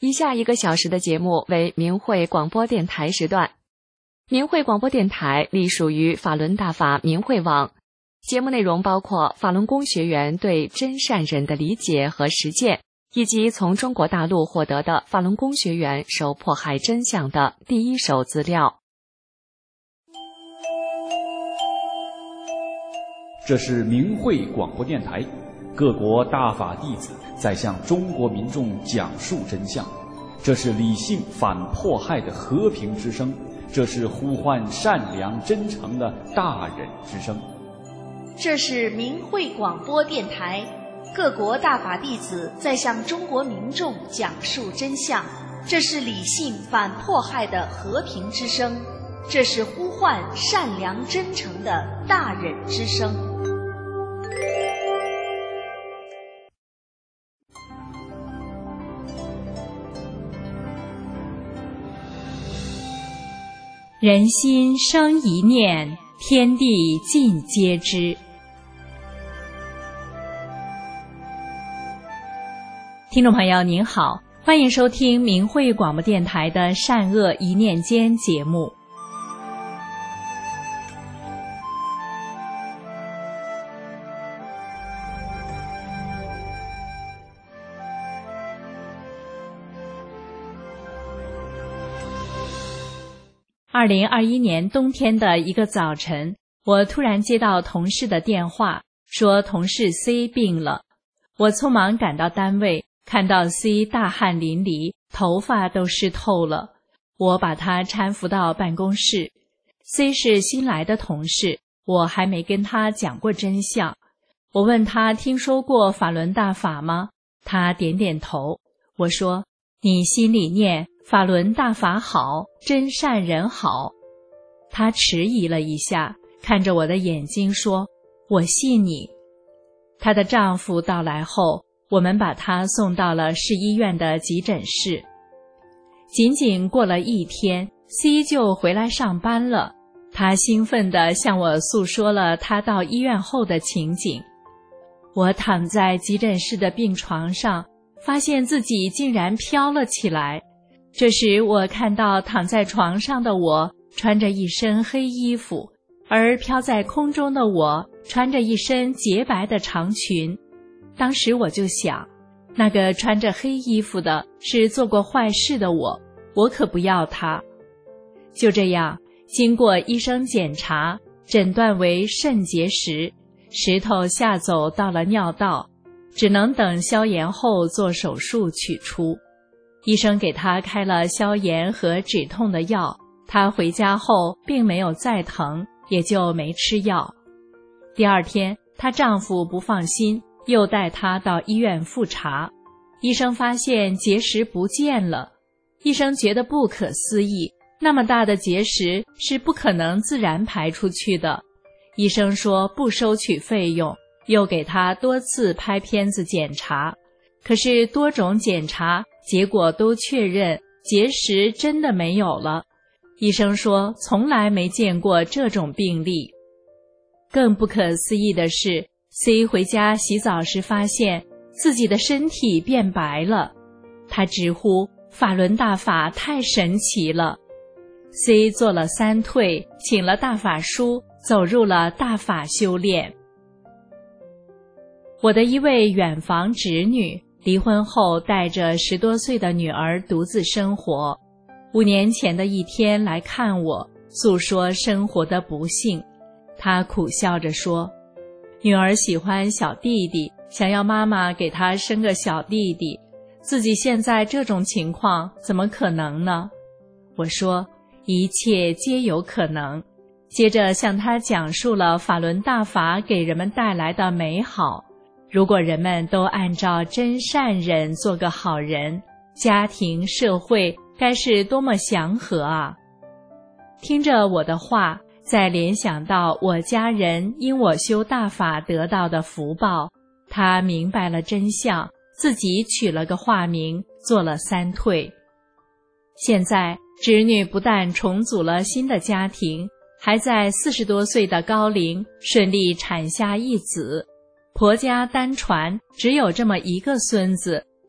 以下1个小时的节目为明慧广播电台时段。明慧广播电台隶属于法轮大法明慧网，节目内容包括法轮功学员对真善忍的理解和实践，以及从中国大陆获得的法轮功学员受迫害真相的第一手资料。 这是明慧广播电台，各国大法弟子在向中国民众讲述真相，这是理性反迫害的和平之声，这是呼唤善良真诚的大忍之声。 这是明慧广播电台，各国大法弟子在向中国民众讲述真相，这是理性反迫害的和平之声，这是呼唤善良真诚的大忍之声。 人心生一念，天地尽皆知。听众朋友您好，欢迎收听明慧广播电台的善恶一念间节目。2021年冬天的一个早晨，我突然接到同事的电话，说同事 C 病了。我匆忙赶到单位，看到 C 大汗淋漓，头发都湿透了。我把他搀扶到办公室。C 是新来的同事，我还没跟他讲过真相。我问他听说过法轮大法吗？他点点头。我说，你心里念法轮大法好，真善人好。他迟疑了一下，看着我的眼睛说，我信你。她的丈夫到来后，我们把她送到了市医院的急诊室。仅仅过了1天 ，C 就回来上班了。她兴奋地向我诉说了她到医院后的情景。我躺在急诊室的病床上，发现自己竟然飘了起来。这时我看到躺在床上的我穿着一身黑衣服，而飘在空中的我穿着一身洁白的长裙。当时我就想，那个穿着黑衣服的是做过坏事的我可不要他。就这样，经过医生检查，诊断为肾结石，石头下走到了尿道，只能等消炎后做手术取出。医生给她开了消炎和止痛的药，她回家后并没有再疼，也就没吃药。第2天，她丈夫不放心，又带她到医院复查。医生发现结石不见了。医生觉得不可思议，那么大的结石是不可能自然排出去的。医生说不收取费用，又给她多次拍片子检查。可是多种检查结果都确认结石真的没有了。医生说从来没见过这种病例。更不可思议的是， C 回家洗澡时发现自己的身体变白了。他直呼法轮大法太神奇了。 C 做了3退，请了大法书，走入了大法修炼。我的一位远房侄女离婚后带着10多岁的女儿独自生活。5年前的一天来看我，诉说生活的不幸。她苦笑着说，女儿喜欢小弟弟，想要妈妈给她生个小弟弟，自己现在这种情况怎么可能呢？我说，一切皆有可能。接着向她讲述了法轮大法给人们带来的美好。如果人们都按照真善忍做个好人，家庭社会该是多么祥和啊！听着我的话，再联想到我家人因我修大法得到的福报，他明白了真相，自己取了个化名，做了3退。现在侄女不但重组了新的家庭，还在40多岁的高龄顺利产下一子。婆家单传，只有这么一个孙子，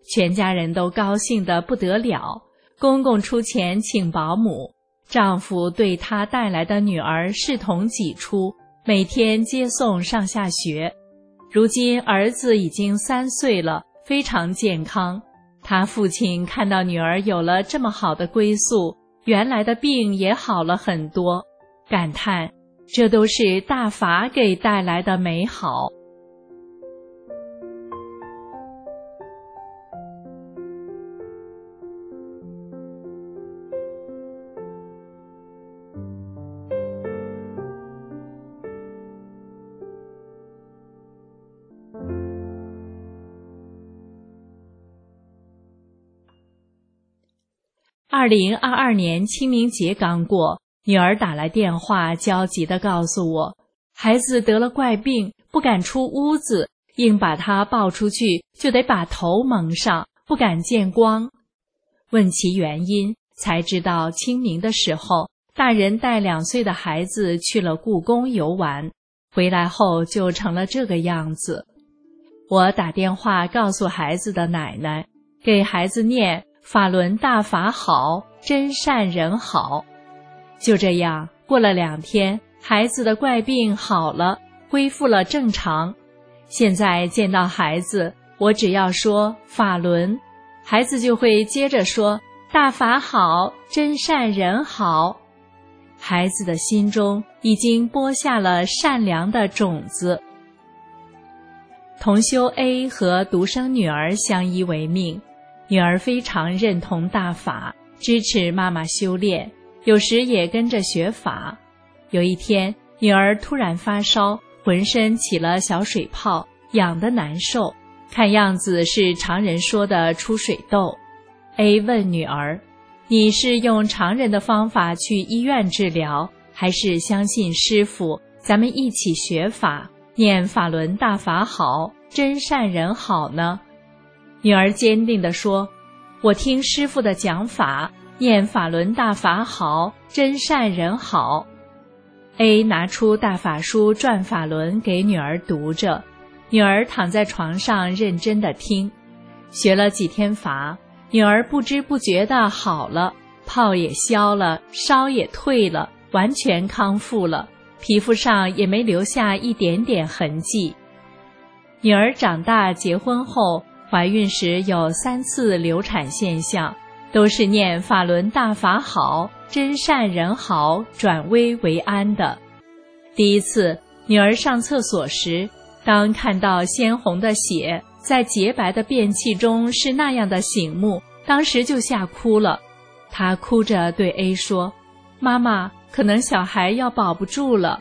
全家人都高兴得不得了，公公出钱请保姆，丈夫对他带来的女儿视同己出，每天接送上下学。如今儿子已经3岁了，非常健康。他父亲看到女儿有了这么好的归宿，原来的病也好了很多，感叹这都是大法给带来的美好。2022年清明节刚过，女儿打来电话，焦急地告诉我，孩子得了怪病，不敢出屋子，硬把他抱出去就得把头蒙上，不敢见光。问其原因，才知道清明的时候，大人带2岁的孩子去了故宫游玩，回来后就成了这个样子。我打电话告诉孩子的奶奶，给孩子念法轮大法好，真善人好。就这样过了2天，孩子的怪病好了，恢复了正常。现在见到孩子，我只要说法轮，孩子就会接着说大法好，真善人好。孩子的心中已经播下了善良的种子。同修 A 和独生女儿相依为命，女儿非常认同大法，支持妈妈修炼，有时也跟着学法。有一天，女儿突然发烧，浑身起了小水泡，痒得难受，看样子是常人说的出水痘。A 问女儿，你是用常人的方法去医院治疗，还是相信师父，咱们一起学法，念法轮大法好，真善人好呢？女儿坚定地说，我听师父的讲法，念法轮大法好，真善人好。A 拿出大法书转法轮给女儿读着，女儿躺在床上认真地听。学了几天法，女儿不知不觉地好了，泡也消了，烧也退了，完全康复了，皮肤上也没留下一点点痕迹。女儿长大结婚后，怀孕时有3次流产现象，都是念法轮大法好，真善人好，转危为安的。第一次，女儿上厕所时，当看到鲜红的血在洁白的便器中是那样的醒目，当时就吓哭了。她哭着对 A 说，妈妈，可能小孩要保不住了。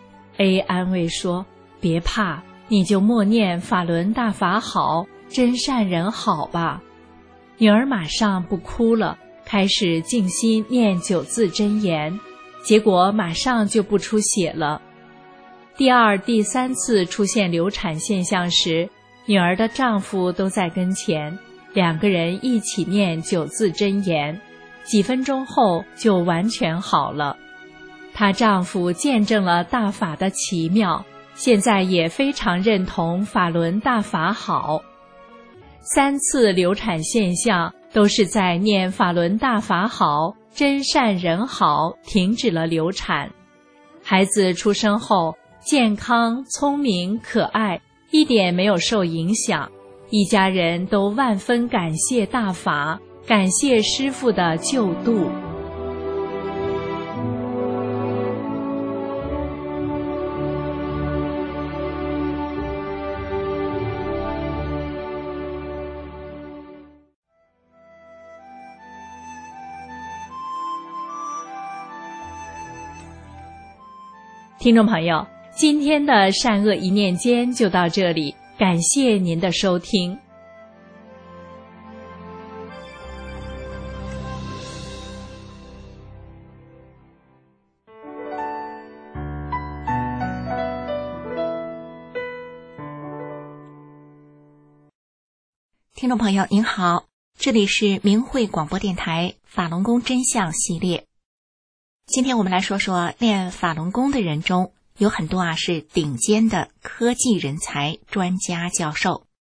A 安慰说，别怕，你就默念法轮大法好，真善人好吧。女儿马上不哭了，开始静心念9字真言，结果马上就不出血了。第2、第3次出现流产现象时，女儿的丈夫都在跟前，2个人一起念9字真言，几分钟后就完全好了。她丈夫见证了大法的奇妙，现在也非常认同法轮大法好。3次流产现象都是在念法轮大法好，真善人好，停止了流产。孩子出生后健康、聪明、可爱，一点没有受影响。一家人都万分感谢大法，感谢师父的救度。听众朋友，今天的善恶一念间就到这里，感谢您的收听。 听众朋友您好，这里是明慧广播电台法轮功真相系列。今天我们来说说练法轮功的人中，有很多是顶尖的科技人才、专家、教授。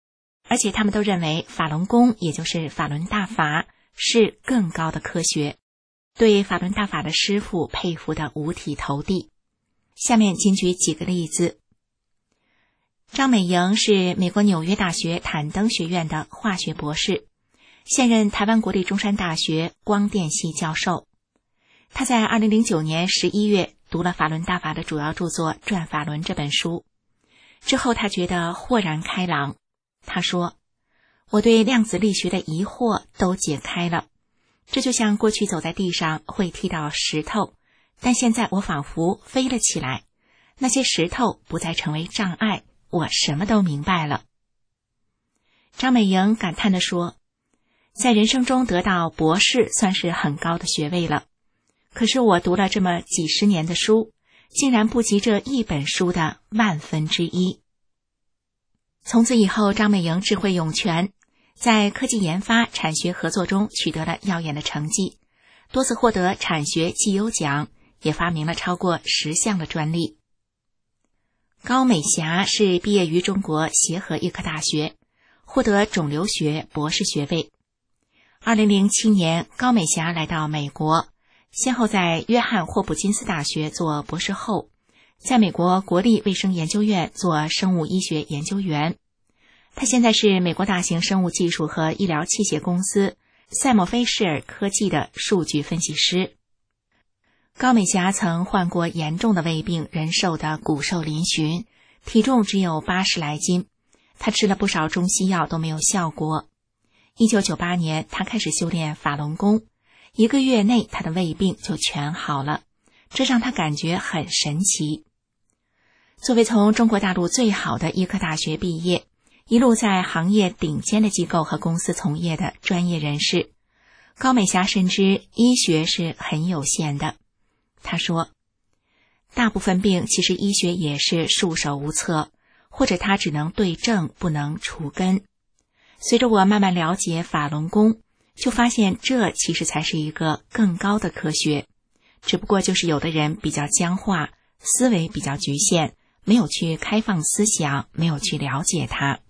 而且他们都认为法轮功，也就是法轮大法，是更高的科学，对法轮大法的师父佩服得五体投地。下面仅举几个例子。张美莹是美国纽约大学坦登学院的化学博士，现任台湾国立中山大学光电系教授。他在2009年11月读了法轮大法的主要著作《转法轮》这本书，之后他觉得豁然开朗。他说，我对量子力学的疑惑都解开了，这就像过去走在地上会踢到石头，但现在我仿佛飞了起来，那些石头不再成为障碍，我什么都明白了。张美莹感叹地说，在人生中得到博士算是很高的学位了，可是我读了这么几十年的书，竟然不及这一本书的1/1000。从此以后，张美莹智慧涌泉，在科技研发、产学合作中取得了耀眼的成绩，多次获得产学绩优奖，也发明了超过10项的专利。高美霞是毕业于中国协和医科大学，获得肿瘤学博士学位。2007年，高美霞来到美国，先后在约翰霍普金斯大学做博士后，在美国国立卫生研究院做生物医学研究员。他现在是美国大型生物技术和医疗器械公司赛默菲士尔科技的数据分析师。高美霞曾患过严重的胃病，人瘦得骨瘦嶙峋，体重只有80来斤。她吃了不少中西药都没有效果。1998年，她开始修炼法轮功，1个月内她的胃病就全好了，这让她感觉很神奇。作为从中国大陆最好的医科大学毕业，一路在行业顶尖的机构和公司从业的专业人士，高美霞深知医学是很有限的。她说，大部分病其实医学也是束手无策，或者它只能对症不能除根。随着我慢慢了解法轮功，就发现这其实才是一个更高的科学，只不过就是有的人比较僵化，思维比较局限，没有去开放思想，没有去了解它。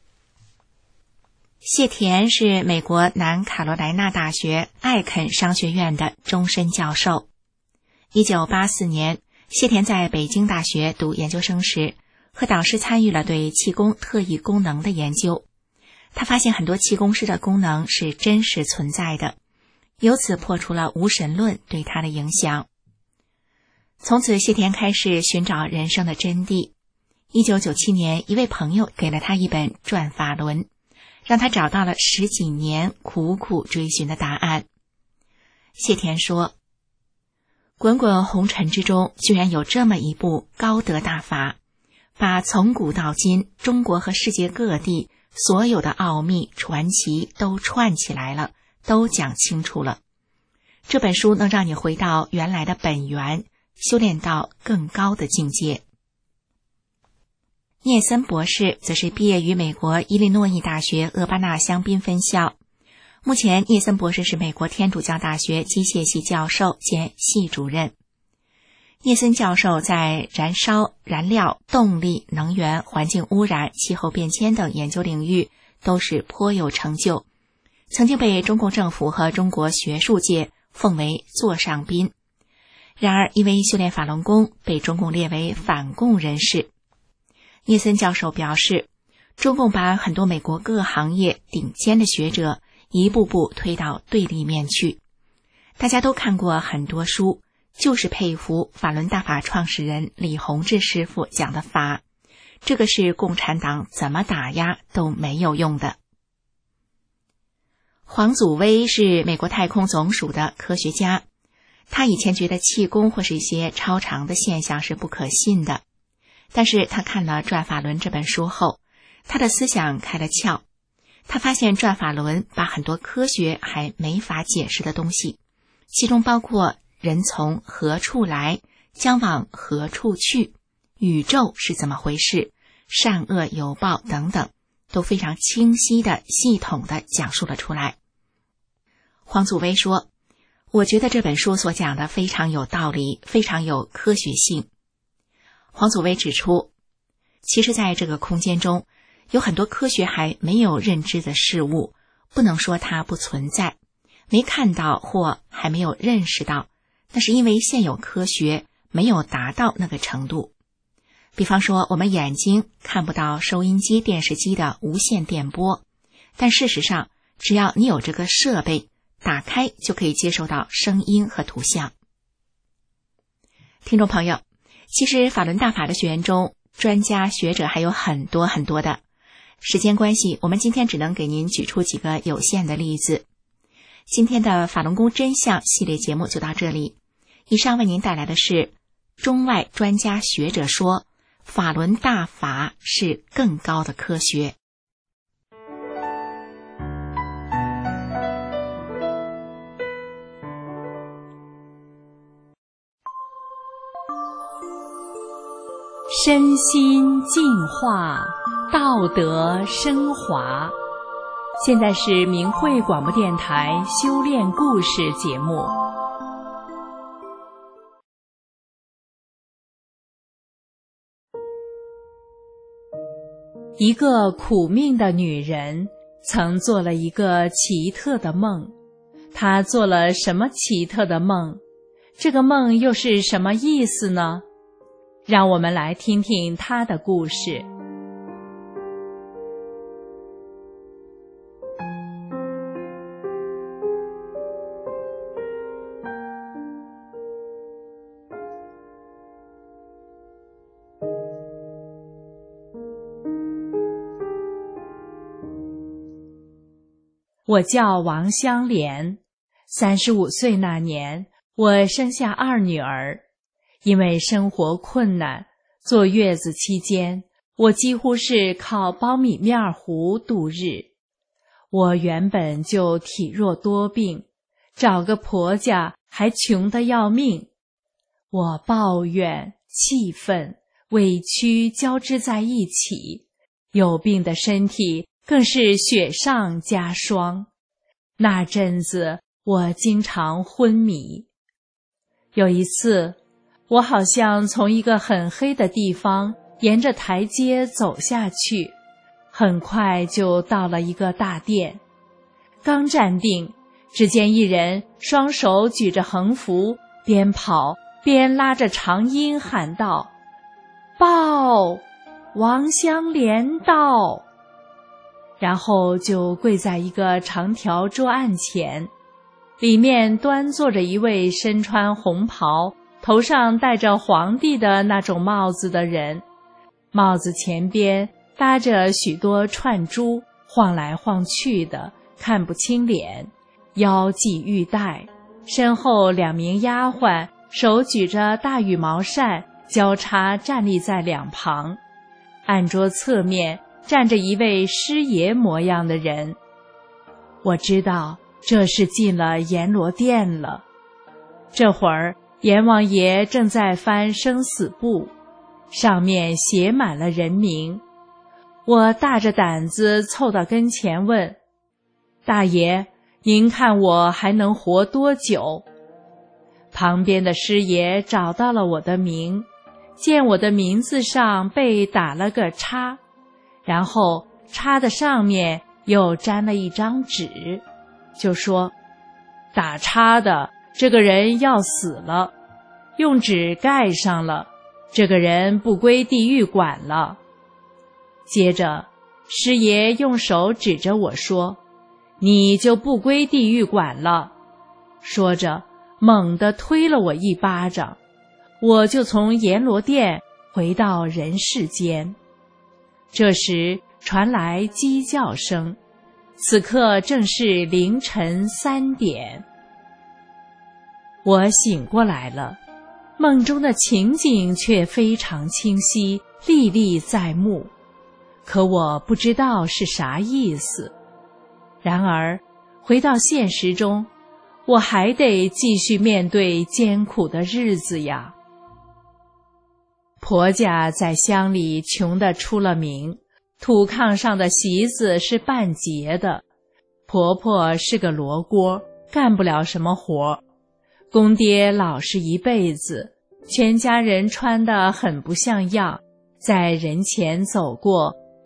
谢田是美国南卡罗来纳大学艾肯商学院的终身教授。1984年，谢田在北京大学读研究生时，和导师参与了对气功特异功能的研究。他发现很多气功师的功能是真实存在的，由此破除了无神论对他的影响。从此，谢田开始寻找人生的真谛。1997年，一位朋友给了他一本《转法轮》，让他找到了10几年苦苦追寻的答案。谢田说，滚滚红尘之中，居然有这么一部高德大法，把从古到今中国和世界各地所有的奥秘传奇都串起来了，都讲清楚了。这本书能让你回到原来的本源，修炼到更高的境界。聂森博士则是毕业于美国伊利诺伊大学厄巴纳香槟分校，目前聂森博士是美国天主教大学机械系教授兼系主任。聂森教授在燃烧、燃料、动力、能源、环境污染、气候变迁等研究领域都是颇有成就，曾经被中共政府和中国学术界奉为座上宾。然而因为修炼法轮功，被中共列为反共人士。聂森教授表示，中共把很多美国各行业顶尖的学者一步步推到对立面去。大家都看过很多书，就是佩服法轮大法创始人李洪志师傅讲的法，这个是共产党怎么打压都没有用的。黄祖威是美国太空总署的科学家，他以前觉得气功或是一些超常的现象是不可信的，但是他看了《转法轮》这本书后，他的思想开了窍。他发现《转法轮》把很多科学还没法解释的东西，其中包括人从何处来，将往何处去，宇宙是怎么回事，善恶有报等等，都非常清晰的、系统的讲述了出来。黄祖威说，我觉得这本书所讲的非常有道理，非常有科学性。黄祖威指出，其实在这个空间中， 有很多科学还没有认知的事物，不能说它不存在，没看到或还没有认识到，那是因为现有科学没有达到那个程度。比方说，我们眼睛看不到收音机、电视机的无线电波，但事实上，只要你有这个设备，打开就可以接收到声音和图像。听众朋友，其实法轮大法的学员中，专家学者还有很多很多的。时间关系，我们今天只能给您举出几个有限的例子。今天的法轮功真相系列节目就到这里。以上为您带来的是中外专家学者说，法轮大法是更高的科学。 身心净化，道德升华。现在是明慧广播电台修炼故事节目。一个苦命的女人曾做了一个奇特的梦。她做了什么奇特的梦？这个梦又是什么意思呢？让我们来听听她的故事。我叫王香莲，35岁那年，我生下2女儿。因为生活困难，坐月子期间，我几乎是靠苞米面糊度日。我原本就体弱多病，找个婆家还穷得要命。我抱怨、气愤、委屈交织在一起，有病的身体更是雪上加霜。那阵子我经常昏迷。有一次，我好像从一个很黑的地方沿着台阶走下去，很快就到了一个大殿。刚站定，只见一人双手举着横幅，边跑边拉着长音喊道：“报，王香莲到！”然后就跪在一个长条桌案前，里面端坐着一位身穿红袍，头上戴着皇帝的那种帽子的人，帽子前边搭着许多串珠，晃来晃去的，看不清脸，腰系玉带，身后2名丫鬟手举着大羽毛扇，交叉站立在两旁。案桌侧面站着一位师爷模样的人。我知道这是进了阎罗殿了。这会儿阎王爷正在翻生死簿，上面写满了人名。我大着胆子凑到跟前问：“大爷，您看我还能活多久？”旁边的师爷找到了我的名，见我的名字上被打了个叉，然后叉的上面又粘了一张纸，就说：“打叉的这个人要死了，用纸盖上了，这个人不归地狱管了。”接着师爷用手指着我说：“你就不归地狱管了。”说着猛地推了我一巴掌，我就从阎罗殿回到人世间。这时传来鸡叫声，此刻正是凌晨3点。我醒过来了，梦中的情景却非常清晰，历历在目，可我不知道是啥意思。然而回到现实中，我还得继续面对艰苦的日子呀。婆家在乡里穷得出了名，土炕上的席子是半截的，婆婆是个罗锅，干不了什么活。公爹老实一辈子，全家人穿得很不像样，在人前走过，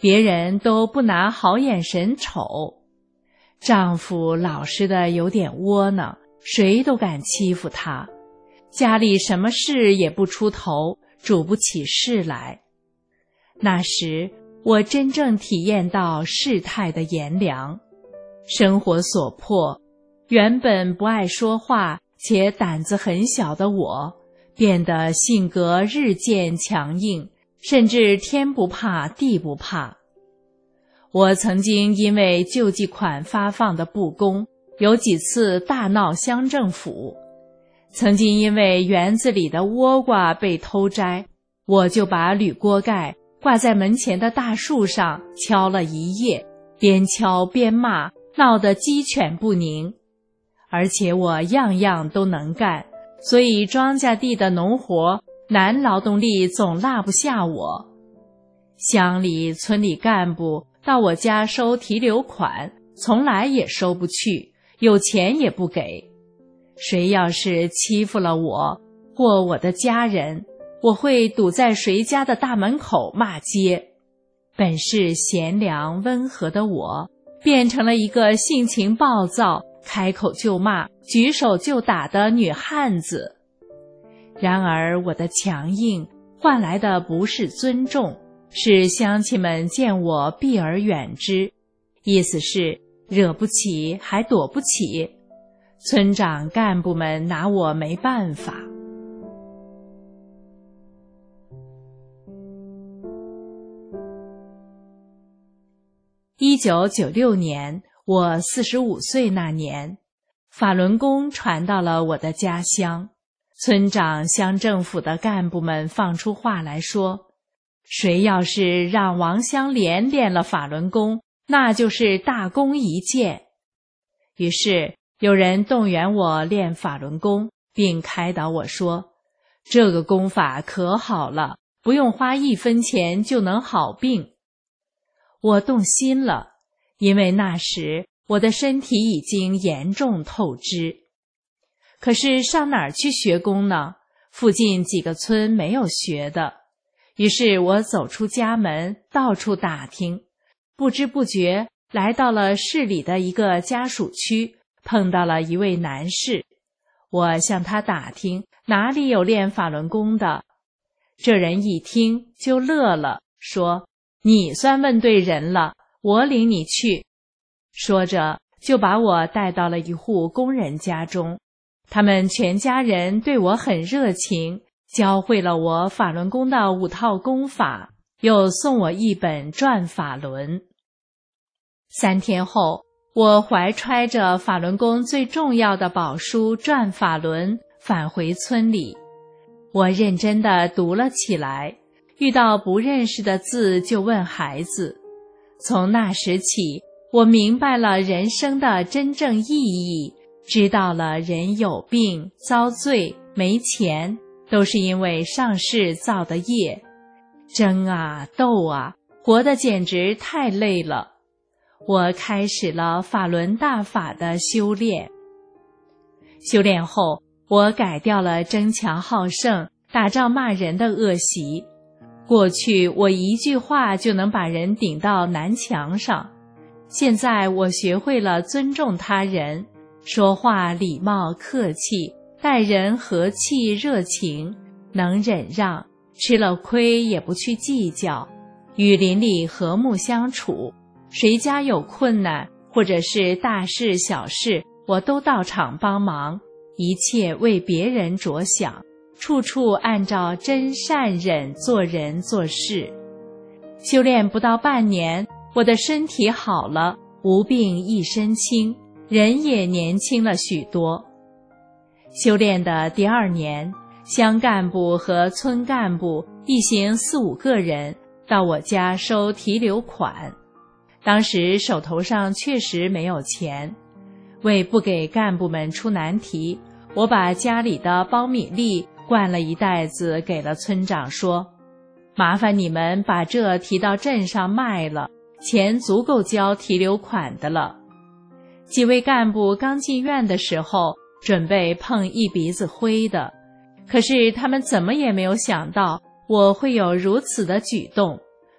别人都不拿好眼神瞅。丈夫老实的有点窝囊，谁都敢欺负他，家里什么事也不出头，主不起事来。那时我真正体验到世态的炎凉，生活所迫，原本不爱说话且胆子很小的我，变得性格日渐强硬，甚至天不怕地不怕。我曾经因为救济款发放的不公，有几次大闹乡政府。曾经因为园子里的倭瓜被偷摘，我就把铝锅盖挂在门前的大树上敲了一夜，边敲边骂，闹得鸡犬不宁。而且我样样都能干，所以庄稼地的农活，男劳动力总落不下我。乡里村里干部到我家收提留款，从来也收不去，有钱也不给。谁要是欺负了我或我的家人，我会堵在谁家的大门口骂街。本是贤良温和的我，变成了一个性情暴躁、开口就骂、举手就打的女汉子。然而我的强硬换来的不是尊重，是乡亲们见我避而远之，意思是惹不起还躲不起。村长干部们拿我没办法。1996年，我45岁那年，法轮功传到了我的家乡。村长、乡政府的干部们放出话来说，谁要是让王香莲练了法轮功，那就是大功一件。于是有人动员我练法轮功，并开导我说，这个功法可好了，不用花1分钱就能好病。我动心了，因为那时我的身体已经严重透支。可是上哪儿去学功呢？附近几个村没有学的。于是我走出家门，到处打听，不知不觉来到了市里的一个家属区，碰到了一位男士。我向他打听哪里有练法轮功的。这人一听就乐了，说，你算问对人了，我领你去。说着就把我带到了一户工人家中，他们全家人对我很热情，教会了我法轮功的5套功法，又送我一本转法轮。3天后，我怀揣着法轮功最重要的宝书转法轮返回村里。我认真地读了起来，遇到不认识的字就问孩子。从那时起，我明白了人生的真正意义，知道了人有病、遭罪、没钱，都是因为上世造的业。争啊斗啊，活得简直太累了。我开始了法轮大法的修炼。修炼后，我改掉了争强好胜、打仗骂人的恶习。过去我一句话就能把人顶到南墙上，现在我学会了尊重他人，说话礼貌客气，待人和气热情，能忍让，吃了亏也不去计较，与邻里和睦相处。谁家有困难或者是大事小事，我都到场帮忙，一切为别人着想，处处按照真善忍做人做事。修炼不到半年，我的身体好了，无病一身轻，人也年轻了许多。修炼的第2年，乡干部和村干部一行4、5个人到我家收提留款。当时手头上确实没有钱，为不给干部们出难题，我把家里的苞米粒灌了一袋子给了村长，说，麻烦你们把这提到镇上卖了，钱足够交提留款的了。几位干部刚进院的时候，准备碰一鼻子灰的，可是他们怎么也没有想到我会有如此的举动，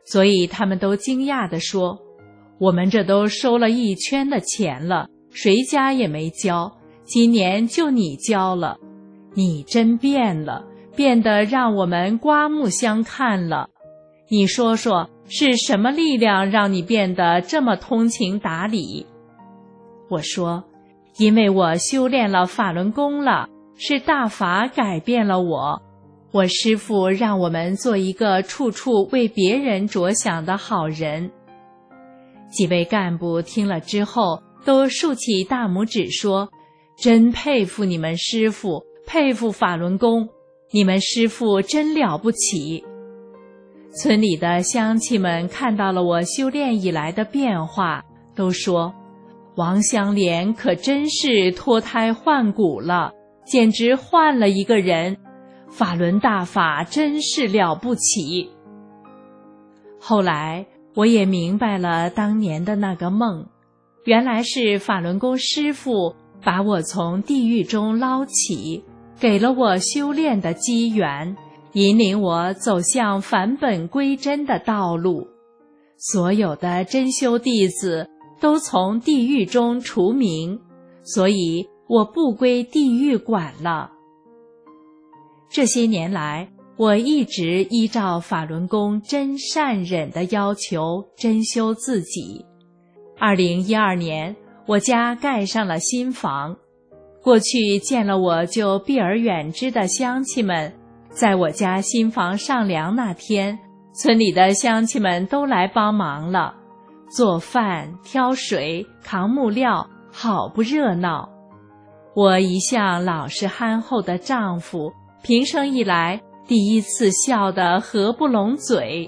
所以他们都惊讶地说，我们这都收了1圈的钱了，谁家也没交，今年就你交了。你真变了，变得让我们刮目相看了。你说说，是什么力量让你变得这么通情达理？我说，因为我修炼了法轮功了，是大法改变了我。我师父让我们做一个处处为别人着想的好人。几位干部听了之后，都竖起大拇指说，真佩服你们师父，佩服法轮功，你们师父真了不起。村里的乡亲们看到了我修炼以来的变化，都说，王香莲可真是脱胎换骨了，简直换了一个人，法轮大法真是了不起。后来我也明白了当年的那个梦，原来是法轮功师父把我从地狱中捞起，给了我修炼的机缘，引领我走向返本归真的道路。所有的真修弟子都从地狱中除名，所以我不归地狱管了。这些年来，我一直依照法轮功真善忍的要求真修自己。2012年，我家盖上了新房。过去见了我就避而远之的乡亲们，在我家新房上梁那天，村里的乡亲们都来帮忙了，做饭、挑水、扛木料，好不热闹。我一向老实憨厚的丈夫，平生以来第一次笑得合不拢嘴。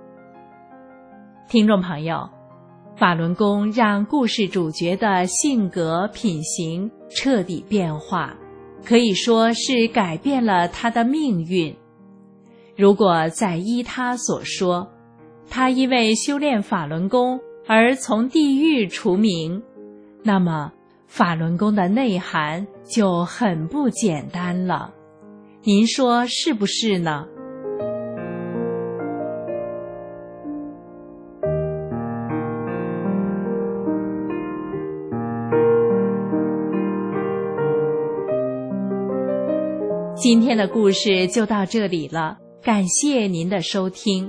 听众朋友，法轮功让故事主角的性格品行彻底变化，可以说是改变了他的命运。如果再依他所说，他因为修炼法轮功而从地狱除名，那么法轮功的内涵就很不简单了。您说是不是呢？今天的故事就到这里了，感谢您的收听。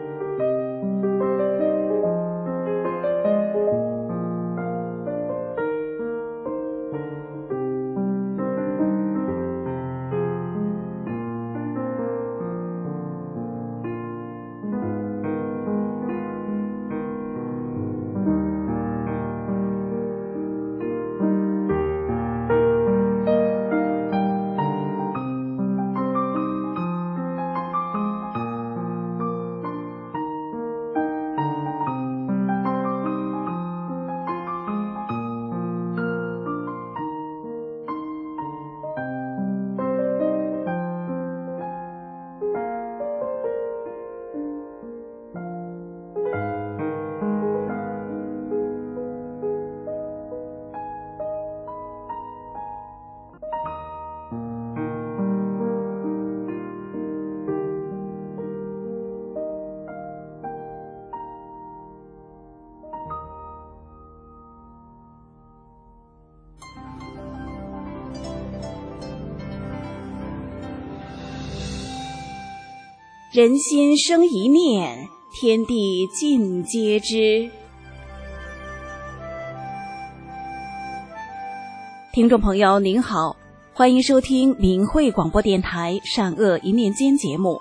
人心生一念，天地尽皆知。听众朋友您好，欢迎收听明慧广播电台善恶一念间节目。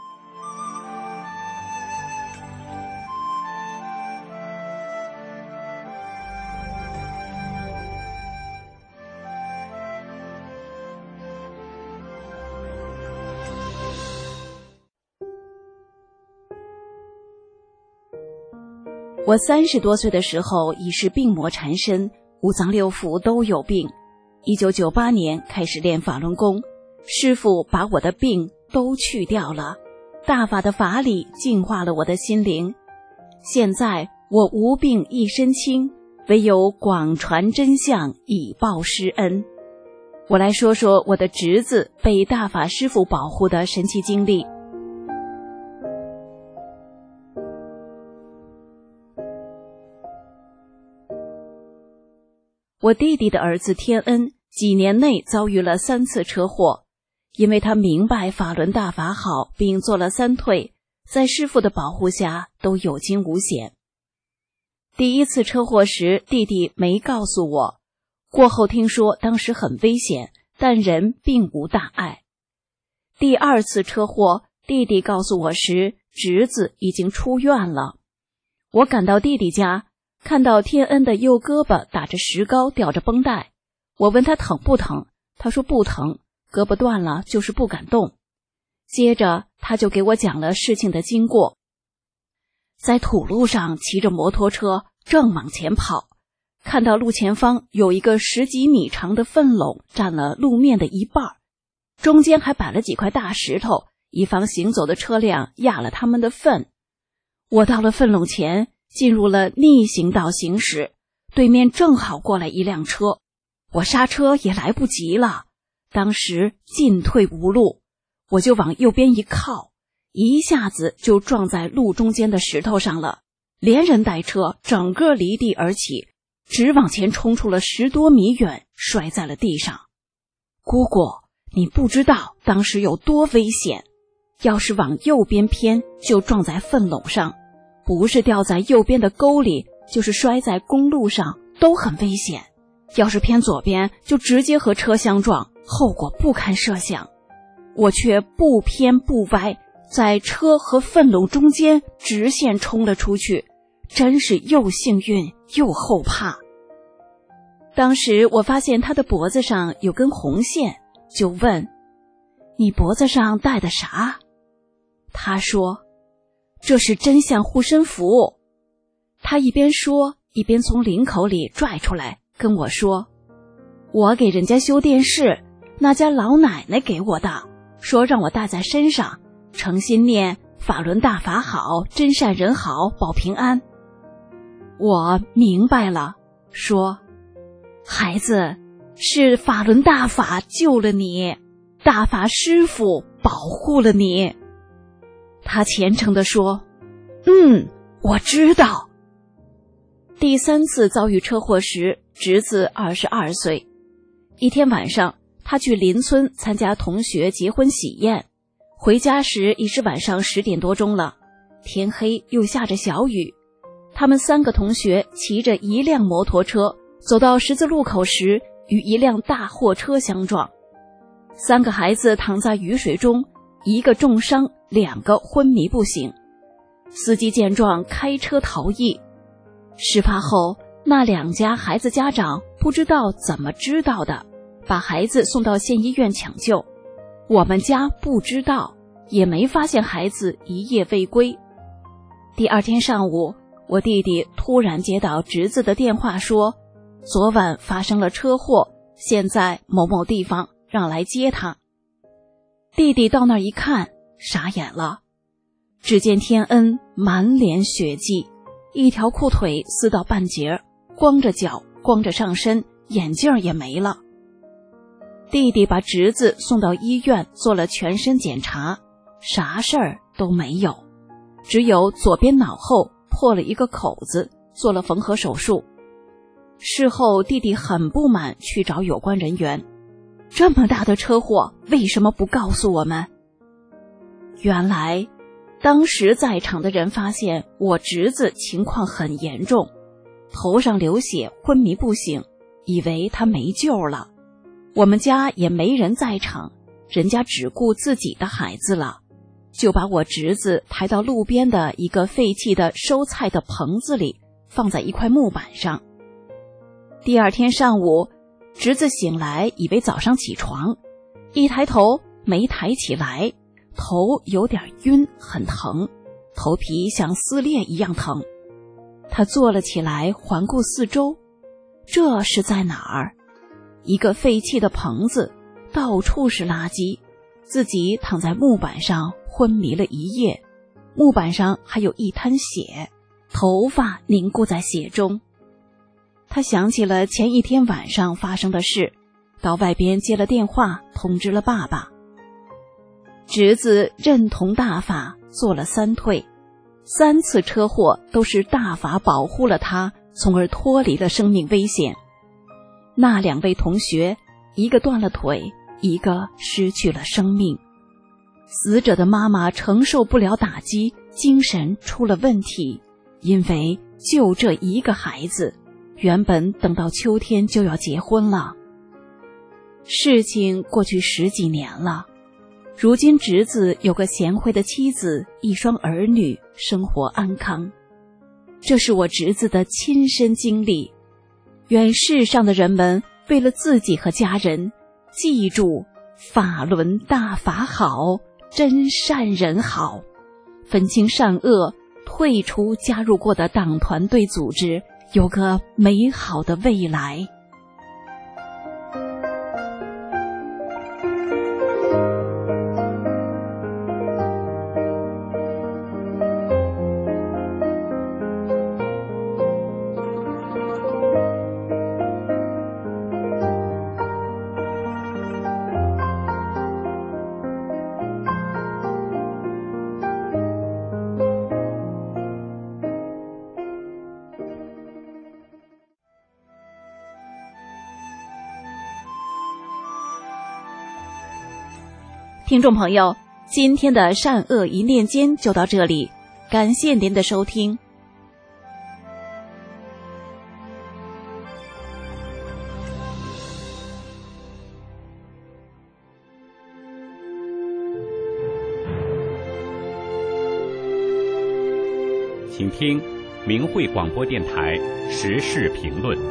我30多岁的时候已是病魔缠身，五脏六腑都有病。1998年开始练法轮功，师父把我的病都去掉了，大法的法理净化了我的心灵。现在我无病一身轻，唯有广传真相以报师恩。我来说说我的侄子被大法师父保护的神奇经历。 我弟弟的儿子天恩几年内遭遇了3次车祸，因为他明白法轮大法好，并做了3退，在师父的保护下都有惊无险。第1次车祸时，弟弟没告诉我，过后听说当时很危险，但人并无大碍。第2次车祸，弟弟告诉我时，侄子已经出院了。我赶到弟弟家，看到天恩的右胳膊打着石膏，吊着绷带。我问他疼不疼，他说不疼，胳膊断了就是不敢动。接着他就给我讲了事情的经过。在土路上骑着摩托车正往前跑，看到路前方有一个10几米长的粪垄占了路面的一半，中间还摆了几块大石头，以防行走的车辆压了他们的粪。我到了粪垄前，进入了逆行道行驶，对面正好过来一辆车，我刹车也来不及了，当时进退无路，我就往右边一靠，一下子就撞在路中间的石头上了，连人带车整个离地而起，直往前冲出了10多米远，摔在了地上。姑姑，你不知道当时有多危险，要是往右边偏就撞在粪垄上，不是掉在右边的沟里，就是摔在公路上，都很危险。要是偏左边，就直接和车相撞，后果不堪设想。我却不偏不歪，在车和粪垄中间直线冲了出去，真是又幸运又后怕。当时我发现他的脖子上有根红线，就问：你脖子上戴的啥？他说：这是真相护身符。他一边说，一边从领口里拽出来，跟我说：我给人家修电视，那家老奶奶给我的，说让我带在身上，诚心念法轮大法好，真善人好，保平安。我明白了，说：孩子，是法轮大法救了你，大法师父保护了你。他虔诚地说：我知道。第3次遭遇车祸时，侄子22岁。一天晚上，他去邻村参加同学结婚喜宴，回家时已是晚上10点多钟了，天黑又下着小雨。他们3个同学骑着一辆摩托车，走到十字路口时，与一辆大货车相撞。3个孩子躺在雨水中，一个重伤，2个昏迷不醒。司机见状开车逃逸。事发后，那2家孩子家长不知道怎么知道的，把孩子送到县医院抢救。我们家不知道，也没发现孩子一夜未归。第2天上午，我弟弟突然接到侄子的电话说，昨晚发生了车祸，现在某某地方，让来接他。弟弟到那儿一看，傻眼了，只见天恩满脸血迹，一条裤腿撕到半截，光着脚，光着上身，眼镜也没了。弟弟把侄子送到医院做了全身检查，啥事儿都没有，只有左边脑后破了一个口子，做了缝合手术。事后弟弟很不满，去找有关人员，这么大的车祸为什么不告诉我们？原来当时在场的人发现我侄子情况很严重，头上流血，昏迷不醒，以为他没救了。我们家也没人在场，人家只顾自己的孩子了，就把我侄子抬到路边的一个废弃的收菜的棚子里，放在一块木板上。第2天上午，侄子醒来以为早上起床，一抬头没抬起来，头有点晕，很疼，头皮像撕裂一样疼。他坐了起来，环顾四周，这是在哪儿？一个废弃的棚子，到处是垃圾，自己躺在木板上昏迷了一夜，木板上还有一滩血，头发凝固在血中。他想起了前一天晚上发生的事，到外边接了电话，通知了爸爸。侄子认同大法，做了3退，3次车祸都是大法保护了他，从而脱离了生命危险。 那2位同学，一个断了腿，一个失去了生命。死者的妈妈承受不了打击，精神出了问题，因为就这一个孩子，原本等到秋天就要结婚了。事情过去10几年了，如今侄子有个贤惠的妻子，1双儿女，生活安康。这是我侄子的亲身经历。愿世上的人们为了自己和家人，记住法轮大法好，真善人好，分清善恶，退出加入过的党团队组织，有个美好的未来。听众朋友，今天的善恶一念间就到这里，感谢您的收听。 请听明慧广播电台时事评论。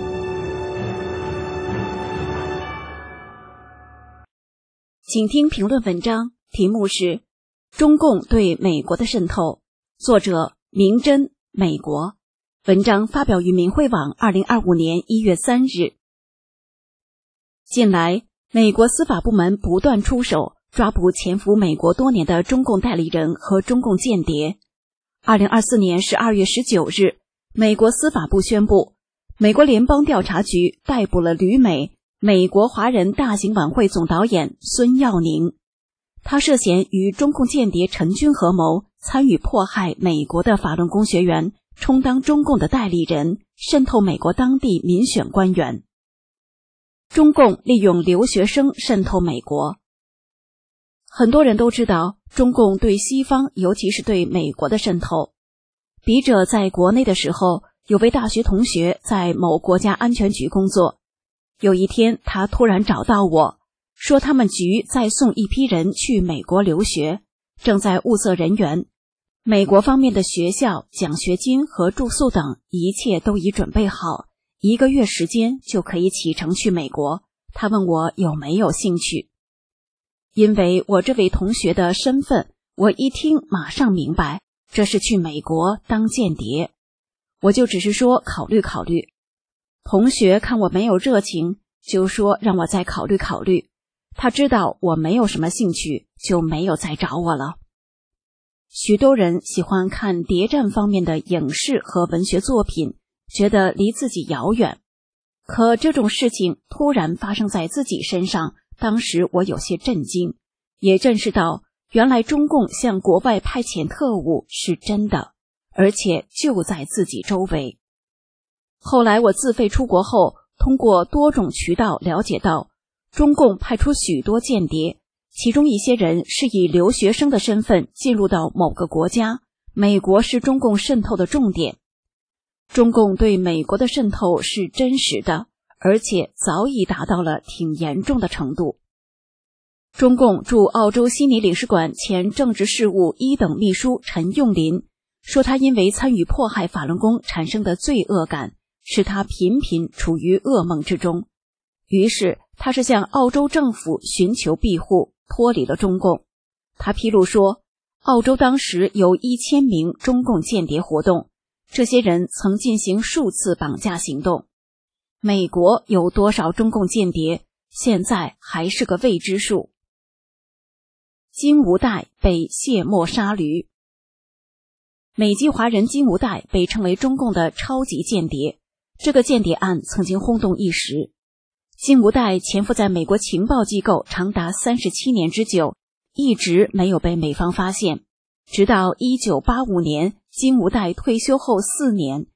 请听评论文章，题目是《中共对美国的渗透》，作者明真，美国。文章发表于明慧网2025年1月3日。近来，美国司法部门不断出手，抓捕潜伏美国多年的中共代理人和中共间谍。2024年12月19日，美国司法部宣布，美国联邦调查局逮捕了旅美国华人大型晚会总导演孙耀宁，他涉嫌与中共间谍陈军合谋，参与迫害美国的法轮功学员，充当中共的代理人，渗透美国当地民选官员。中共利用留学生渗透美国。很多人都知道中共对西方，尤其是对美国的渗透。笔者在国内的时候，有位大学同学在某国家安全局工作。有一天，他突然找到我，说他们局在送一批人去美国留学，正在物色人员。美国方面的学校、奖学金和住宿等一切都已准备好，1个月时间就可以启程去美国。他问我有没有兴趣。因为我这位同学的身份，我一听马上明白，这是去美国当间谍。我就只是说考虑考虑。同学看我没有热情，就说让我再考虑考虑。他知道我没有什么兴趣，就没有再找我了。许多人喜欢看谍战方面的影视和文学作品，觉得离自己遥远。可这种事情突然发生在自己身上，当时我有些震惊，也认识到原来中共向国外派遣特务是真的，而且就在自己周围。后来我自费出国后，通过多种渠道了解到，中共派出许多间谍，其中一些人是以留学生的身份进入到某个国家，美国是中共渗透的重点。中共对美国的渗透是真实的，而且早已达到了挺严重的程度。中共驻澳洲悉尼领事馆前政治事务1等秘书陈用林说，他因为参与迫害法轮功产生的罪恶感，使他频频处于噩梦之中。于是他是向澳洲政府寻求庇护，脱离了中共。他披露说，澳洲当时有1000名中共间谍活动，这些人曾进行数次绑架行动。美国有多少中共间谍，现在还是个未知数。金无代被卸磨杀驴。美籍华人金无代被称为中共的超级间谍，这个间谍案曾经轰动一时。金无代潜伏在美国情报机构长达37年之久，一直没有被美方发现。直到1985年，金无代退休后4年，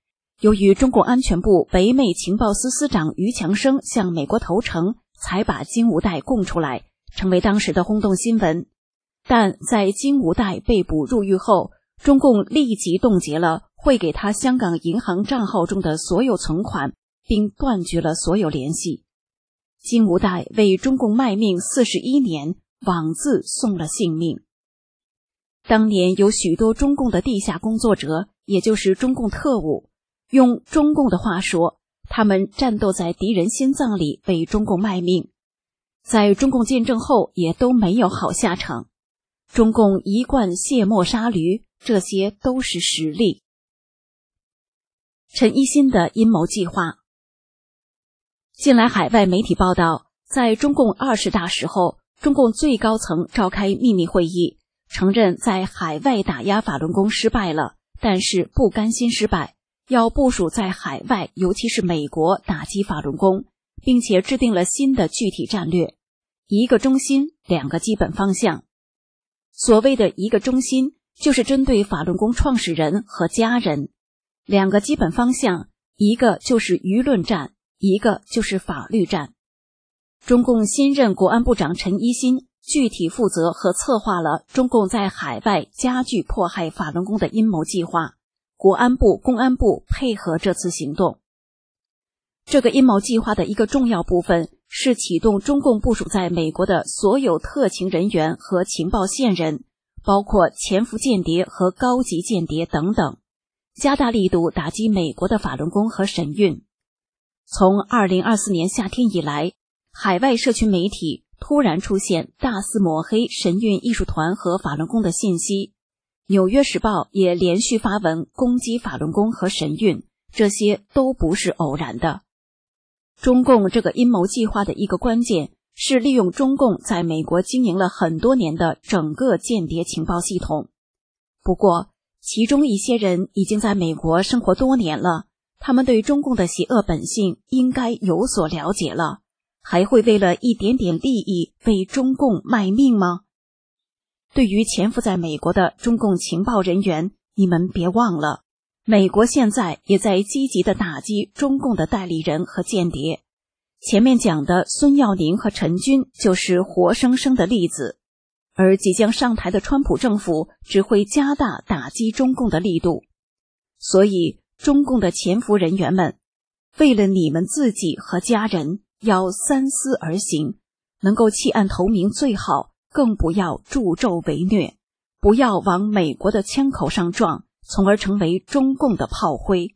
由于中共安全部北美情报司司长于强生向美国投诚，才把金无代供出来，成为当时的轰动新闻。但在金无代被捕入狱后，中共立即冻结了汇给他香港银行账号中的所有存款，并断绝了所有联系。金无代为中共卖命41年，枉自送了性命。当年有许多中共的地下工作者，也就是中共特务，用中共的话说，他们战斗在敌人心脏里，为中共卖命，在中共建政后也都没有好下场。中共一贯卸磨杀驴，这些都是实例。陈一新的阴谋计划。近来海外媒体报道，在中共20大时候，中共最高层召开秘密会议，承认在海外打压法轮功失败了，但是不甘心失败，要部署在海外，尤其是美国打击法轮功，并且制定了新的具体战略，一个中心，两个基本方向。所谓的一个中心，就是针对法轮功创始人和家人，两个基本方向，一个就是舆论战，一个就是法律战。中共新任国安部长陈一新具体负责和策划了中共在海外加剧迫害法轮功的阴谋计划，国安部、公安部配合这次行动。这个阴谋计划的一个重要部分是启动中共部署在美国的所有特情人员和情报线人，包括潜伏间谍和高级间谍等等，加大力度打击美国的法轮功和神韵。从2024年夏天以来，海外社群媒体突然出现大肆抹黑神韵艺术团和法轮功的信息，纽约时报也连续发文攻击法轮功和神韵，这些都不是偶然的。中共这个阴谋计划的一个关键是利用中共在美国经营了很多年的整个间谍情报系统。不过，其中一些人已经在美国生活多年了，他们对中共的邪恶本性应该有所了解了，还会为了一点点利益为中共卖命吗？对于潜伏在美国的中共情报人员，你们别忘了，美国现在也在积极地打击中共的代理人和间谍。前面讲的孙耀宁和陈军就是活生生的例子，而即将上台的川普政府只会加大打击中共的力度。所以，中共的潜伏人员们，为了你们自己和家人，要三思而行，能够弃暗投明最好，更不要助纣为虐，不要往美国的枪口上撞，从而成为中共的炮灰。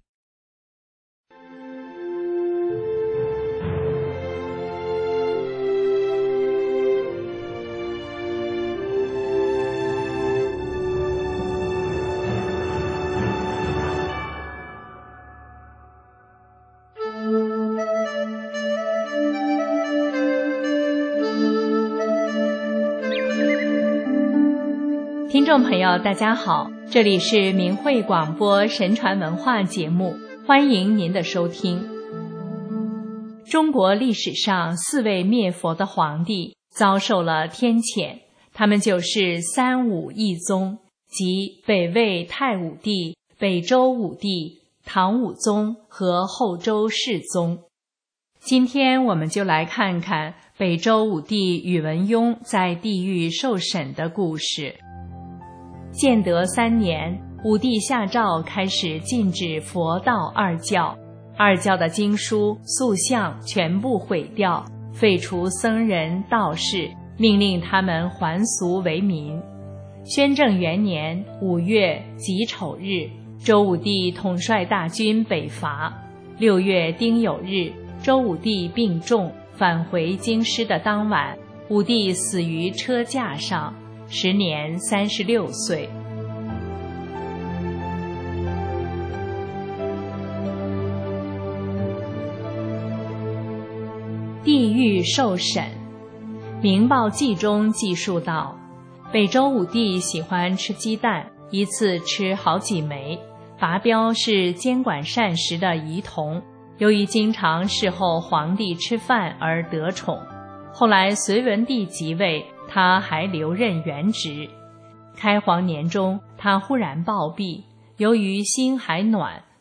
听众朋友大家好，这里是明慧广播神传文化节目，欢迎您的收听。中国历史上4位灭佛的皇帝遭受了天谴，他们就是三武一宗，即北魏太武帝、北周武帝、唐武宗和后周世宗。今天我们就来看看北周武帝宇文邕在地狱受审的故事。建德3年，武帝下诏开始禁止佛道二教，二教的经书、塑像全部毁掉，废除僧人、道士，命令他们还俗为民。宣政元年5月己丑日，周武帝统帅大军北伐。6月丁酉日，周武帝病重，返回京师的当晚，武帝死于车驾上，时年36岁。地狱受审。《明报记》中记述道，北周武帝喜欢吃鸡蛋，一次吃好几枚，拔标是监管膳食的仪同，由于经常侍候皇帝吃饭而得宠。后来隋文帝即位，他还留任原职。开皇年中，他忽然暴毙，由于心还暖，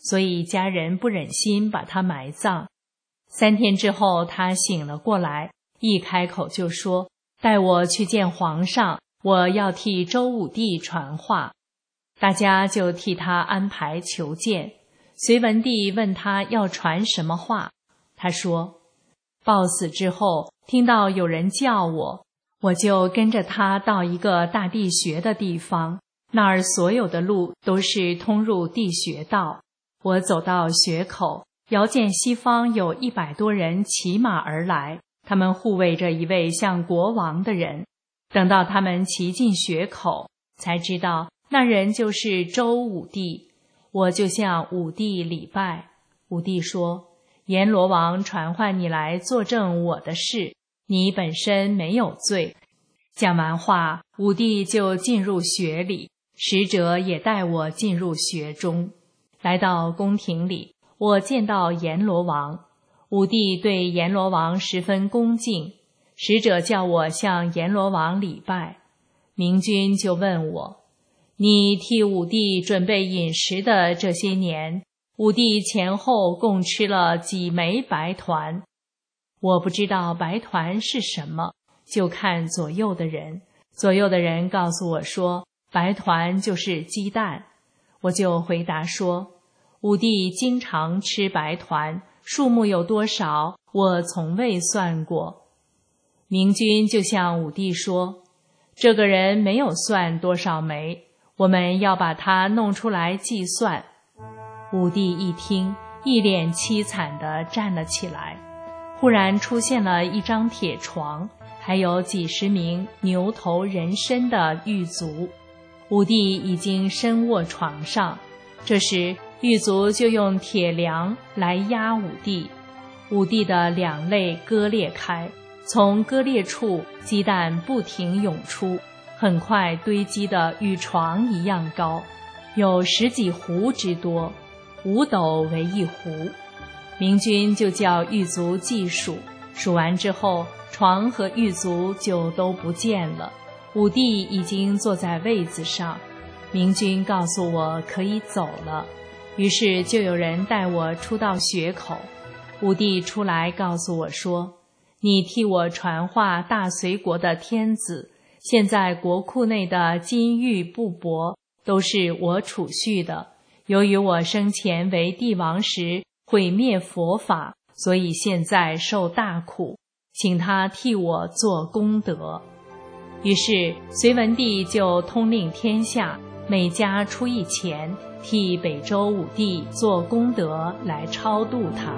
所以家人不忍心把他埋葬。3天之后，他醒了过来，一开口就说：“带我去见皇上，我要替周武帝传话。”大家就替他安排求见。隋文帝问他要传什么话，他说：“豹死之后，听到有人叫我就跟着他到一个大地穴的地方，那儿所有的路都是通入地穴道。我走到穴口，遥见西方有100多人骑马而来，他们护卫着一位像国王的人。等到他们骑进穴口，才知道那人就是周武帝。我就向武帝礼拜。武帝说：“阎罗王传唤你来作证我的事，你本身没有罪。”讲完话，武帝就进入穴里，使者也带我进入穴中。来到宫廷里，我见到阎罗王。武帝对阎罗王十分恭敬，使者叫我向阎罗王礼拜。明君就问我：“你替武帝准备饮食的这些年，武帝前后共吃了几枚白团？”我不知道白团是什么，就看左右的人。左右的人告诉我说，白团就是鸡蛋。我就回答说，武帝经常吃白团，数目有多少，我从未算过。明君就向武帝说，这个人没有算多少枚，我们要把他弄出来计算。武帝一听，一脸凄惨地站了起来。忽然出现了一张铁床，还有几十名牛头人身的狱卒。武帝已经身卧床上，这时狱卒就用铁梁来压武帝。武帝的两肋割裂开，从割裂处鸡蛋不停涌出，很快堆积得与床一样高，有10几斛之多，5斗为一斛。明君就叫狱卒计数，数完之后，床和狱卒就都不见了。武帝已经坐在位子上，明君告诉我可以走了，于是就有人带我出到穴口。武帝出来告诉我说，你替我传话大隋国的天子，现在国库内的金玉布帛都是我储蓄的，由于我生前为帝王时毁灭佛法，所以现在受大苦，请他替我做功德。于是隋文帝就通令天下，每家出一钱，替北周武帝做功德来超度他。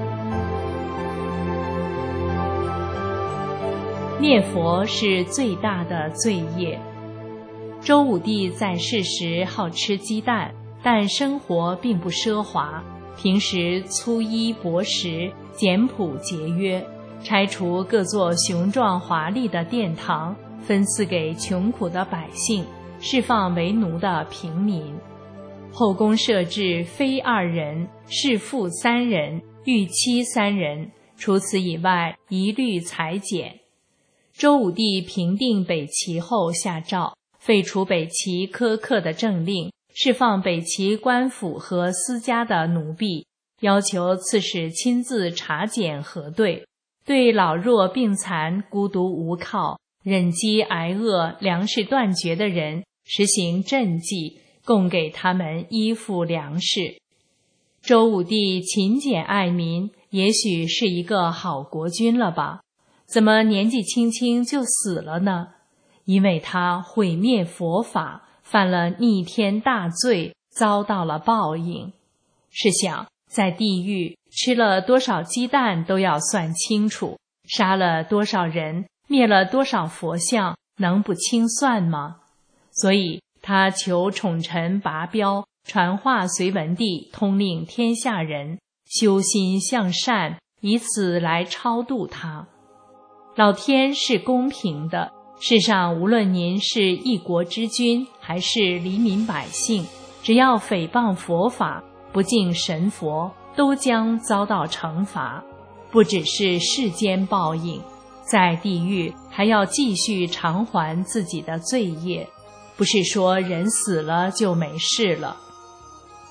灭佛是最大的罪业。周武帝在世时好吃鸡蛋，但生活并不奢华，平时粗衣薄食，简朴节约，拆除各座雄壮华丽的殿堂，分赐给穷苦的百姓，释放为奴的平民。后宫设置妃2人，侍妇3人，御妻3人，除此以外一律裁减。周武帝平定北齐后下诏，废除北齐苛刻的政令，释放北齐官府和私家的奴婢，要求刺史亲自查检核对，对老弱病残、孤独无靠、忍饥挨饿、粮食断绝的人实行赈济，供给他们衣服粮食。周武帝勤俭爱民，也许是一个好国君了吧？怎么年纪轻轻就死了呢？因为他毁灭佛法，犯了逆天大罪，遭到了报应。试想，在地狱吃了多少鸡蛋都要算清楚，杀了多少人，灭了多少佛像，能不清算吗？所以他求宠臣拔标，传话隋文帝，通令天下人修心向善，以此来超度他。老天是公平的，世上无论您是一国之君，还是黎民百姓，只要诽谤佛法，不敬神佛，都将遭到惩罚。不只是世间报应，在地狱还要继续偿还自己的罪业，不是说人死了就没事了。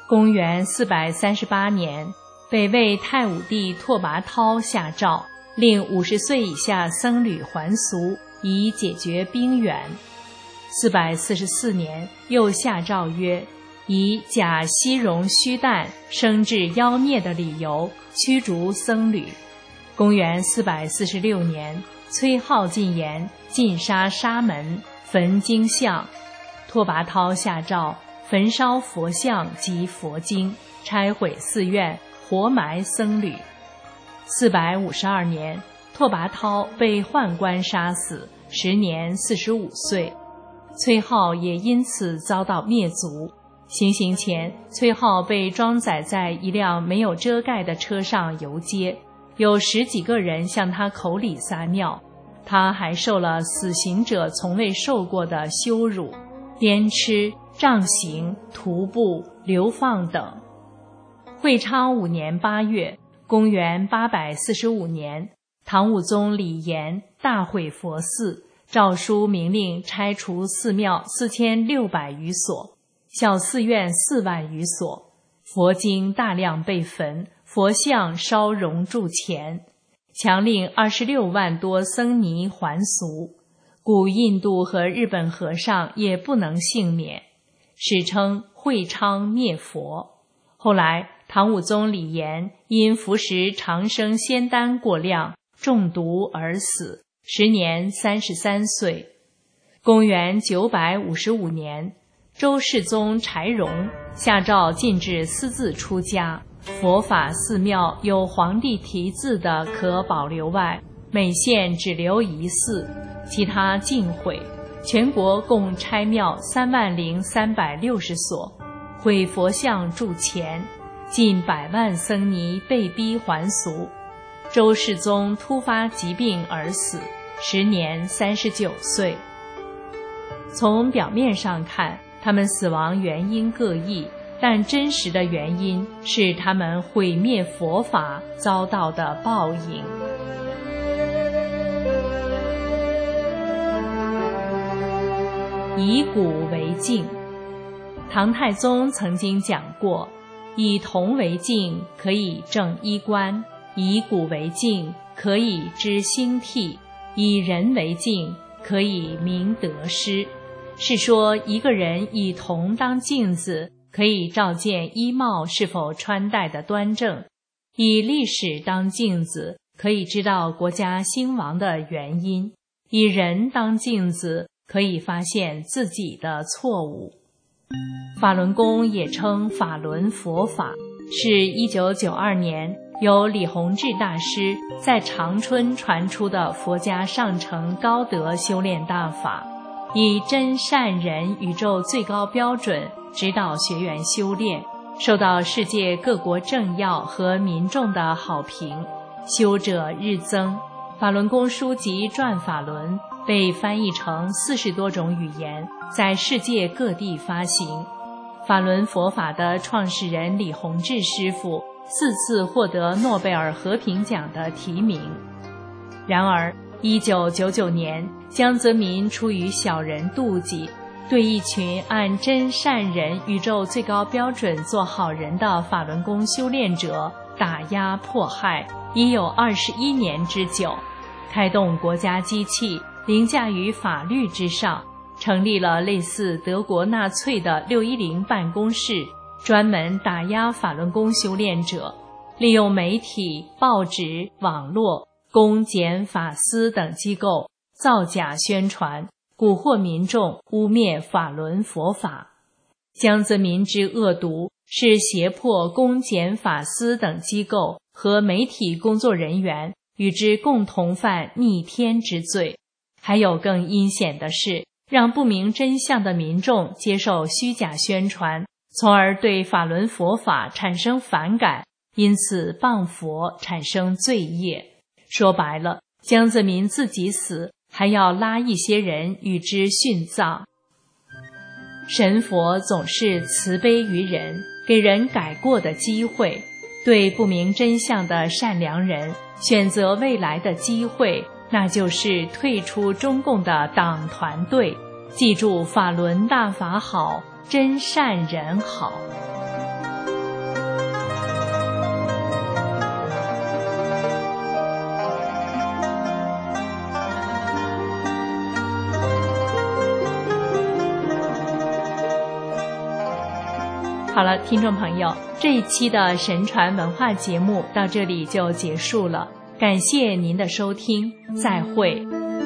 公元438年，北魏太武帝拓跋焘下诏，令50岁以下僧侣还俗，以解决兵源。444年，又下诏曰，以假西戎虚诞生至妖孽的理由驱逐僧侣。公元446年，崔浩进言，尽杀沙门，焚经像。拓跋焘下诏，焚烧佛像及佛经，拆毁寺院，活埋僧侣。452年，拓跋焘被宦官杀死，时年45岁。崔浩也因此遭到灭族。行刑前，崔浩被装载在一辆没有遮盖的车上游街，有10几个人向他口里撒尿。他还受了死刑者从未受过的羞辱，鞭笞、杖刑、徒步、流放等。会昌5年8月，公元845年，唐武宗李炎大毁佛寺，诏书明令拆除寺庙4600余所，小寺院4万余所，佛经大量被焚，佛像烧熔铸钱，强令26万多僧尼还俗。古印度和日本和尚也不能幸免，史称会昌灭佛。后来唐武宗李炎因服食长生仙丹过量，中毒而死，时年33岁。公元955年，周世宗柴荣下诏禁止私自出家，佛法寺庙有皇帝题字的可保留外，每县只留1寺，其他尽毁。全国共拆庙30360所，毁佛像铸钱，近100万僧尼被逼还俗。周世宗突发疾病而死，时年39岁。从表面上看，他们死亡原因各异，但真实的原因是他们毁灭佛法遭到的报应。以古为镜。唐太宗曾经讲过，以铜为镜，可以正衣冠；以古为镜，可以知兴替；以人为镜，可以明得失。是说一个人以铜当镜子，可以照见衣帽是否穿戴的端正；以历史当镜子，可以知道国家兴亡的原因；以人当镜子，可以发现自己的错误。法轮功也称法轮佛法，是1992年由李洪志大师在长春传出的佛家上乘高德修炼大法，以真善人宇宙最高标准指导学员修炼，受到世界各国政要和民众的好评，修者日增。法轮功书籍《转法轮》被翻译成40多种语言，在世界各地发行。法轮佛法的创始人李洪志师父4次获得诺贝尔和平奖的提名。然而1999年，江泽民出于小人妒忌，对一群按真善人宇宙最高标准做好人的法轮功修炼者打压迫害，已有21年之久，开动国家机器，凌驾于法律之上，成立了类似德国纳粹的610办公室，专门打压法轮功修炼者，利用媒体、报纸、网络、公检法司等机构造假宣传，蛊惑民众，污蔑法轮佛法。江泽民之恶毒，是胁迫公检法司等机构和媒体工作人员与之共同犯逆天之罪。还有更阴险的是，让不明真相的民众接受虚假宣传，从而对法轮佛法产生反感，因此谤佛，产生罪业。说白了，江泽民自己死，还要拉一些人与之殉葬。神佛总是慈悲于人，给人改过的机会，对不明真相的善良人选择未来的机会，那就是退出中共的党团队，记住法轮大法好，真善人好。 好了，听众朋友，这一期的神传文化节目到这里就结束了，感谢您的收听，再会。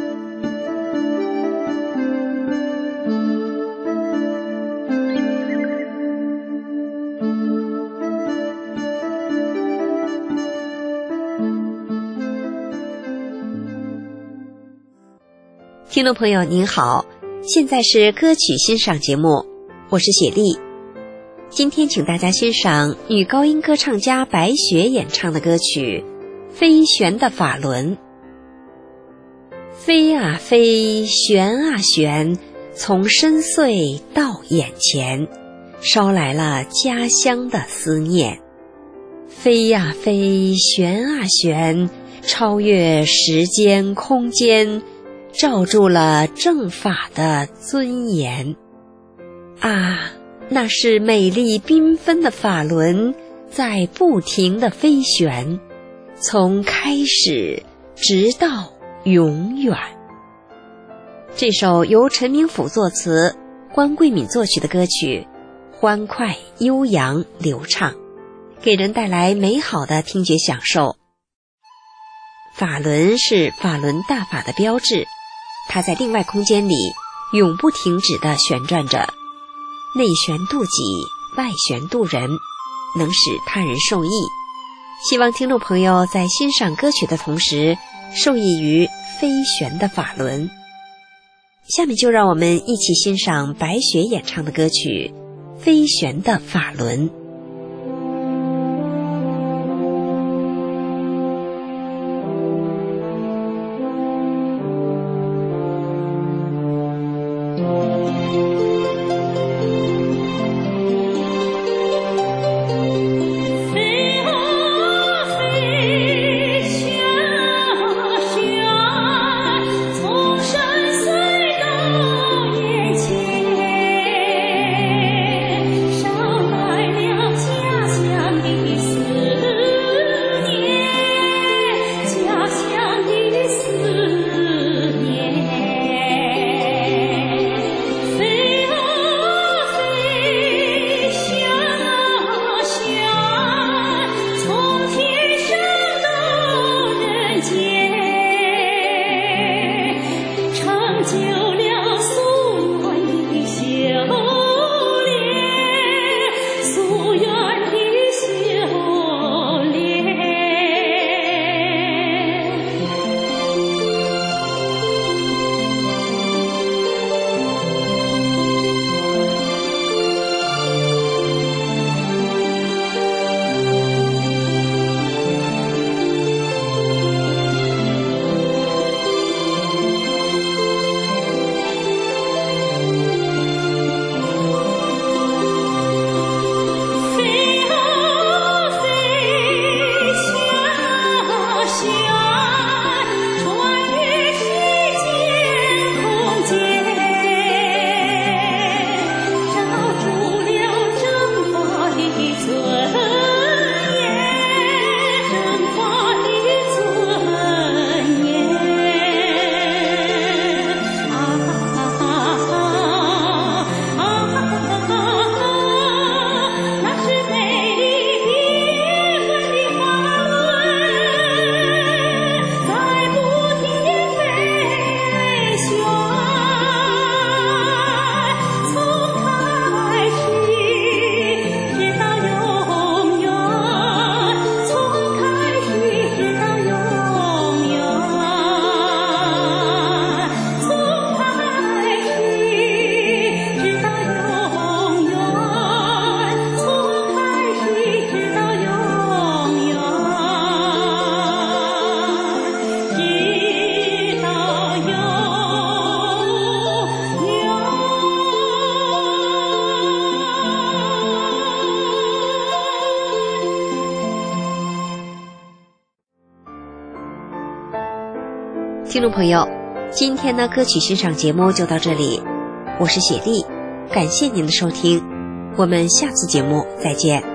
听众朋友您好，现在是歌曲欣赏节目，我是雪莉。今天请大家欣赏女高音歌唱家白雪演唱的歌曲《飞旋的法轮》。飞啊飞，旋啊旋，从深邃到眼前，捎来了家乡的思念。飞啊飞，旋啊旋，超越时间空间，罩住了正法的尊严。啊，那是美丽缤纷的法轮在不停地飞旋，从开始直到永远。这首由陈明甫作词、关桂敏作曲的歌曲，欢快、悠扬、流畅，给人带来美好的听觉享受。法轮是法轮大法的标志，它在另外空间里永不停止地旋转着，内旋度己，外旋度人，能使他人受益。希望听众朋友在欣赏歌曲的同时，受益于飞旋的法轮。下面就让我们一起欣赏白雪演唱的歌曲《飞旋的法轮》。听众朋友，今天的歌曲欣赏节目就到这里，我是雪莉，感谢您的收听，我们下次节目再见。